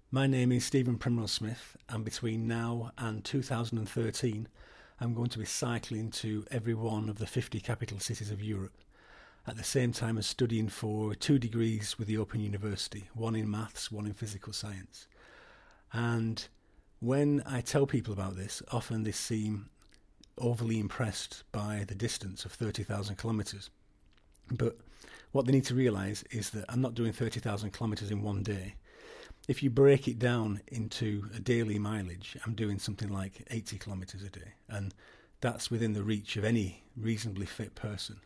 My name is Stephen Primrose Smith, and between now and 2013, I'm going to be cycling to every one of the 50 capital cities of Europe, at the same time as studying for 2 degrees with the Open University, one in maths, one in physical science. And when I tell people about this, often they seem overly impressed by the distance of 30,000 kilometres. But what they need to realise is that I'm not doing 30,000 kilometres in one day. If you break it down into a daily mileage, I'm doing something like 80 kilometres a day, and that's within the reach of any reasonably fit person.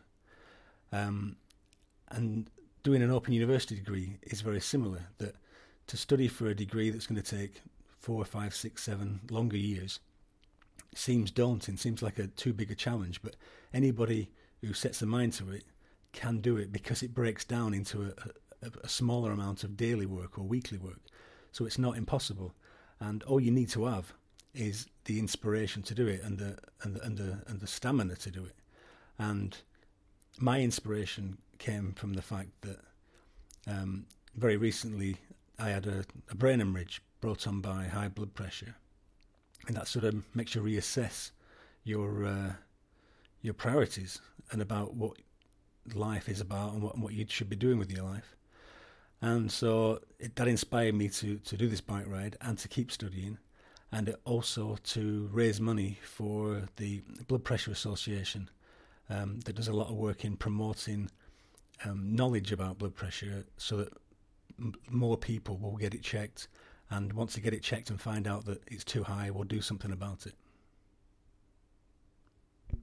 And doing an Open University degree is very similar, that to study for a degree that's going to take 4, 5, 6, 7 longer years seems daunting, seems like too big a challenge, but anybody who sets their mind to it can do it because it breaks down into a smaller amount of daily work or weekly work. So it's not impossible, and all you need to have is the inspiration to do it and the stamina to do it. And my inspiration came from the fact that very recently I had a brain hemorrhage brought on by high blood pressure, and that sort of makes you reassess your priorities and about what life is about and what you should be doing with your life. And so that inspired me to do this bike ride and to keep studying, and also to raise money for the Blood Pressure Association that does a lot of work in promoting knowledge about blood pressure so that more people will get it checked, and once they get it checked and find out that it's too high, we'll do something about it.